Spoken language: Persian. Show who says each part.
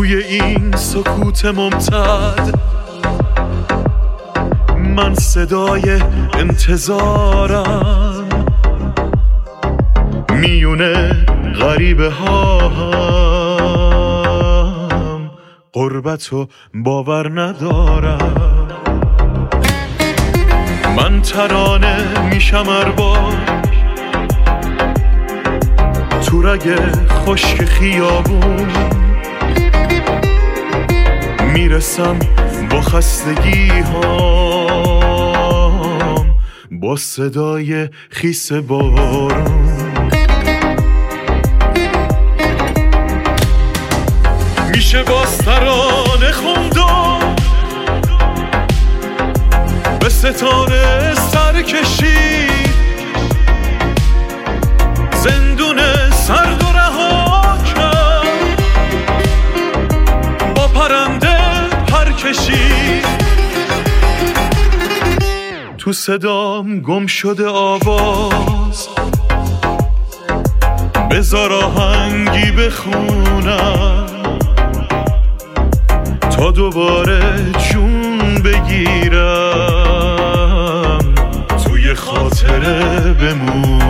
Speaker 1: توی این سکوت ممتد من صدای انتظارم، میونه غریبه ها هم غربتو باور ندارم. من ترانه میشم ارباب تو رگ خشک خیابون، میرسم با خستگی هام با صدای خیس بارون. میشه باز ترانه خوندم به ستاره سر کشید، زندون سرد و رها کرد، با پرنده پر کشید. تو صدام گم شده آواز، بذار آهنگی بخونم تا دوباره جون بگیرم، توی خاطره بمون.